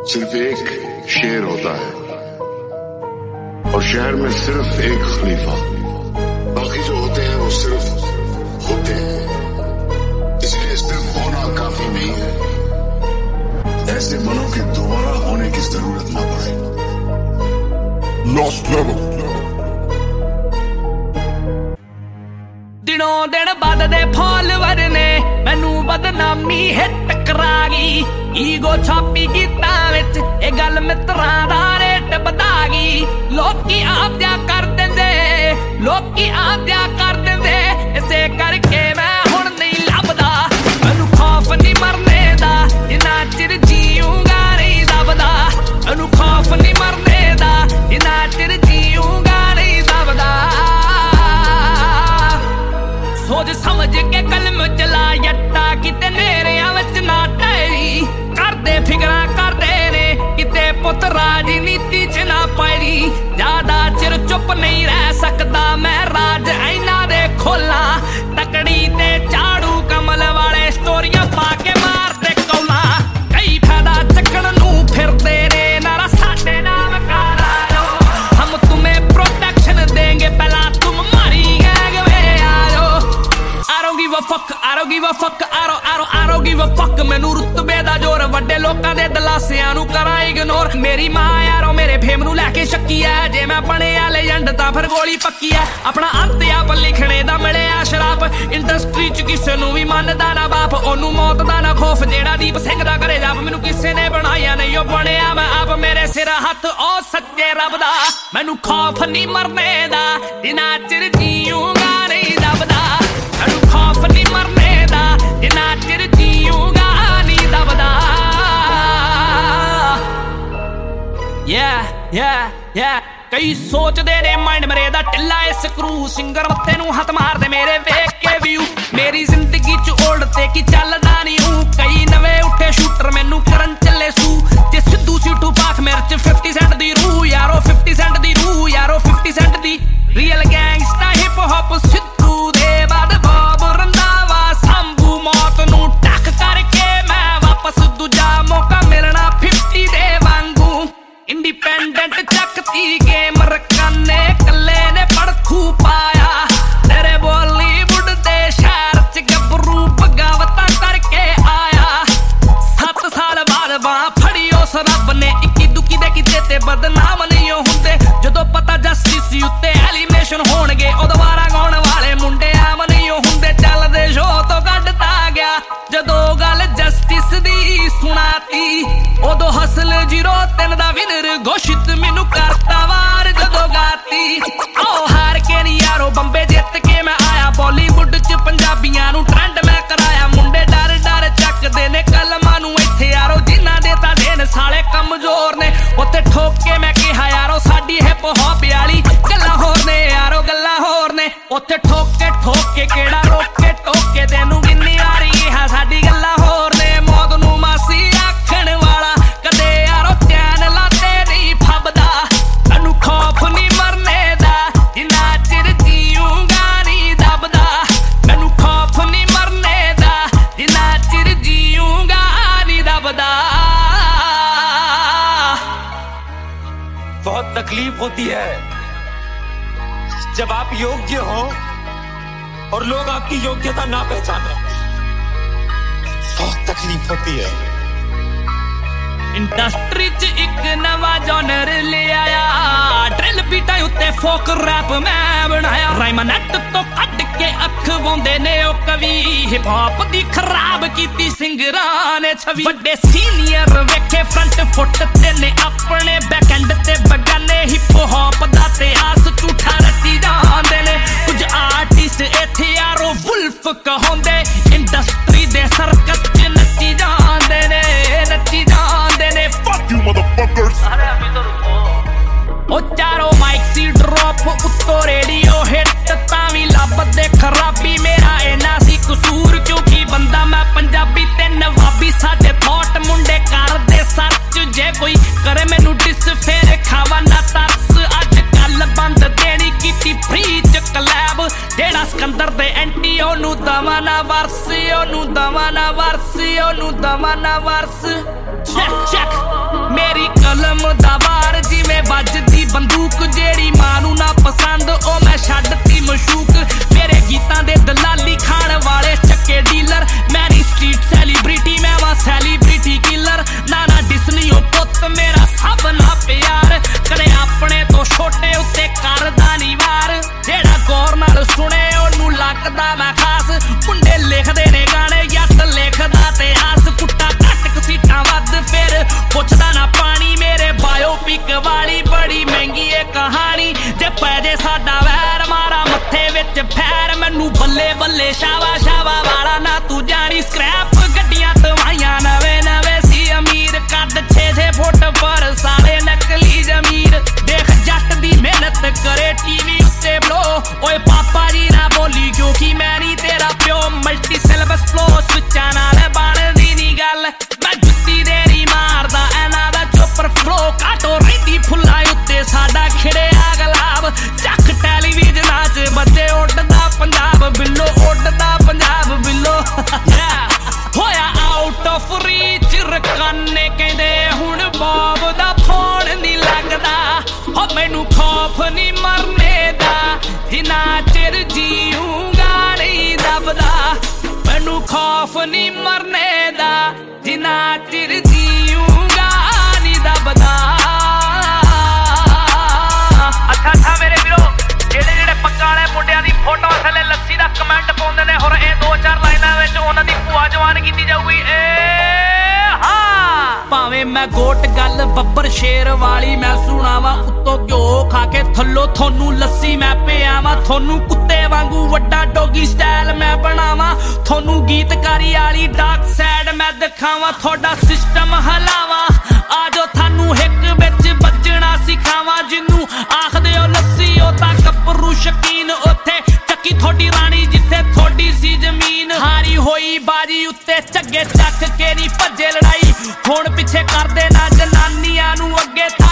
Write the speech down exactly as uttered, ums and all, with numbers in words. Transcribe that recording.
सिर्फ एक शेर होता है और शहर में सिर्फ एक खलीफा, बाकी जो होते हैं वो सिर्फ होते हैं। इसलिए सिर्फ होना काफी नहीं है, ऐसे मनों के दोबारा होने की जरूरत ना पड़े। Lost level. दिनों दिन बददे फॉलोवर ने मैनू बदनामी हिट करा गई, ईगो छापी गीतां विच ए गल मित्रां दा रेट वधा गई। लोकी आप्या कर दिंदे, लोकी आप्या कर दिंदे, इसे करके मैं हुण नहीं लभदा। मैनू खौफ नहीं मरने दा, जिन्ना चिर जीऊंगा नहीं दबदा। मैनू खौफ नहीं मरने दा, जिन्ना चिर जीऊंगा नहीं दबदा। सोच समझ के कलम चला यट्टा, किते नेरियां विच ना टैरी। करदे फिकरां करदे ने किते पुत राजनीति च ना पैरी। ज्यादा चिर चुप नहीं रह सकदा मैं, राज ऐना दे खोला। तकड़ी ते झाड़ू कमल वाले स्टोरियां पा के मारदे कौला। कई फायदा चकण नूं फिरदे ने, नारा साडे नाम कारा लो। हम तुम्हें प्रोटेक्शन देंगे, पहला तुम मारी गैंग में आ जाओ। I don't give a fuck, I don't give a fuck, I don't, I don't, I don't give a fuck। मैनू रुतबे दा जोर, वड्डे लोकां दे दलासियां नू करां इग्नोर। मेरी मां यारो मेरे फेम नू लैके शक्की ऐ, जे मैं बणिया लेजेंड तां फिर गोली पक्की ऐ। अपना अंत आप लिखने दा मिलिया शराप, इंडस्ट्री च किसे नू भी मनदा ना बाप। ओनू मौत दा ना खौफ, जेड़ा दीप सिंह दा करे जाप। मैनू किसे ने बनाया नहीं, ओ बणिया मैं आप। मेरे सिर हथ ओ सच्चे रब दा, मैनू खौफ नहीं मरने दा, जिन्ना चिर जीऊंगा नहीं दबदा। मैनू खौफ नहीं मरने दा, जिन्ना चिर जीऊंगा नहीं दबदा। Yeah, yeah, yeah। कई सोचदे ने माइंड मरे दा ढिल्ला ए स्क्रू, सिंगर मत्थे नू हथ मार दे मेरे वेख के व्यू। मेरी जिंदगी च ओल्ड ते की चलदा नहीं हूं, कई नवे उठे शूटर मैनू करन चले सू। ते सिद्धू सीटू पाख मेरे च फिफ्टी सेंट दी रूह यारो, फिफ्टी सेंट दी रूह यारो, फिफ्टी सेंट दी। Real gangsta hip hop Sidhu दे बाद बॉब रंधावा संभू। मौत नू टक करके मैं वापस दूजा मौका मिलना फिफ्टी दे वांगू। इंडिपेंडेंट चकती गेम रकाने कल्ले ने पड़खू पाया। तेरे बॉलीवुड दे शहर च गबरू बगावतां करके आया। सत्त साल बाद बां फड़ी उस रब ने, इक्की दुक्की दे किते ते बदनाम नहीं हुंदे। जदों पता जस्टिस उत्ते एलिमिनेशन होणगे, ओ दोबारा गाउण वाले मुंडे आम नहीं हुंदे। चलदे शो तो कड्डता गया जदों गल जस्टिस दी सुनाती। उदों हसल जीरो तीन दा विनर घोषित मैनू करता वार जदों गाती। आओ हार के नहीं यारो बंबे जित के मैं आया, बॉलीवुड च पंजाबियां नू ट्रेंड मैं कराया। मुंडे डर डर चकदे ने कलमां नू इत्थे यारो, जिन्हां दे तां दिन साले कमजोर ने। उत्ते ठोक के मैं कहा यारो साडी हिप हॉप वाली गल्लां होर ने यारो, गल्लां होर ने। उत्थे ठोक के ठोक के केड़ा रोक के टोक के तेनू किन्नी वारी कहा साडी गल्लां होर ने। मौत नू मासी आखण वाला कदे यारो चैन लाते नहीं फबदा। मैनू खौफ नहीं मरने दा, जिन्ना चिर जीऊंगा नहीं दबदा। मैनू खौफ नहीं मरने दा, जिन्ना चिर जीऊंगा नहीं दबदा। बहुत तकलीफ होती है जब आप योग्य हो और लोग आपकी योग्यता ना पहचाने, बहुत तकलीफ होती है। इंडस्ट्री च एक नवा जॉनर ले आया, ड्रिल बीटां उत्ते फोक रैप मैं बनाया। राइम नेट तो कट के अखवाउंदे ने ओ कवि, हिप हॉप दी खराब कीती सिंगरां ने छवि। वड्डे सीनियर वेखे फ्रंट फुट ते ने अपने बैकएंड ते बगाने। हिप हॉप दा ते आस झूठा रची जांदे ने कुछ आर्टिस्ट इत्थे यारो वुल्फ कहोंदे। इंडस्ट्री दे सर्कस च नच्ची जांदे ने, नच्ची जांदे ने। Fuck you motherfuckers। अरे अभी तो रुको। ओ चारों माइक सी ड्रॉप उत्तो रेडियो हिट तावी लभदे खराबी। मेरा इन्ना सी कसूर क्योंकि बंदा मैं पंजाबी ते नवाबी। साडे थॉट मुंडे करदे सच, जे कोई करे मैनू डिस फेर खावा ना तरस। अज कल बंद देनी कीती फ्री च कलैब, जेड़ा सिकंदर दे एंटी ओनू दवा ना वर्स, ओनू दवा ना वर्स, ओनू दवा ना वर्स। चेक चेक मेरी कलम दा वार जिवें वजदी बंदूक जेड़ी मां नूं ना पसंद ओ मैं छड्डती मशूक मेरे गीतां दे दलाली खाण वाले चक्के डीलर मैं नी स्ट्रीट सैलीब्रिटी मैं वां सैलीब्रिटी किलर ना ना डिसनी ओ पुੱਤ मेरा सब ना प्यार कदे अपने तो छोटे उत्ते करदा नी वार जेड़ा गौर नाल सुने ओनू लगदा मैं खास मुंडे लिखदे ने गाने जट लिखदा ते आस कुट्टा घट कसीटां वध फिर पुछदा ना पानी मेरे बायोपिक वाली बड़ी महंगी है कहानी जे पै जे साडा वैर मारा मत्थे विच फैर मैनू बल्ले बल्ले शावा शावा वाला ना तू जानी स्क्रैप गड्डियां तवाइयां नवे नवे सी अमीर कद छे छे फुट पर सारे नकली जमीर देख जट दी मेहनत करे टीवी उत्ते ब्लो ओए पापा जी ना बोली क्योंकि मैं नी तेरा प्यो मल्टी सिलेबस फ्लो स्विचां नाल बनदी नी गल मैं जुत्ती देरी मारदा एना दा चोपर फ्लो काटो रहिंदी फुल्लां उत्ते साडा खिड़िया गलाब चक टेलीविजनां च बच्चे उड्डदा पंजाब बिल्लो उड्डदा पंजाब बिल्लो होया आउट ऑफ रीच रकाने कहंदे हुण बॉब दा फोन नी लगदा हो मैनू खौफ नी मरने दा जिन्ना चिर जीऊंगा नहीं दबदा मैनू खौफ नी मरने दा जिन्ना चिर जीऊंगा नहीं दबदा अच्छा अच्छा मेरे वीरो जेड़े जेड़े पक्का वाले मुंडियां दी फोटो थले लस्सी दा कमेंट पाउंदे ने और ए दो चार लाइनां विच उन्हां दी भूआ जवान कीती जाऊगी ए भावें मैं गोट गल बब्बर शेर वाली मैं सुनावा उत्तों घ्यो खा के थल्लो थोनू लस्सी मैं पियावा थोनू कुत्ते वांगू वड्डा डोगी स्टाइल मैं बनावा थोनू गीतकारी वाली डार्क साइड मैं दिखावा थोड़ा सिस्टम हलावा आजो थानू हिक विच बजना सिखावा जिन्नू आखदे ओ लस्सी ओ तां गब्बरू शकीन उत्थे चक्की थोड़ी रानी जिथे थोड़ी सी जमीन हारी होई बाजी उत्ते झग्गे चक के नी भज्जे लड़ाई हुण पिछे करदे ना जनानियां नू अगे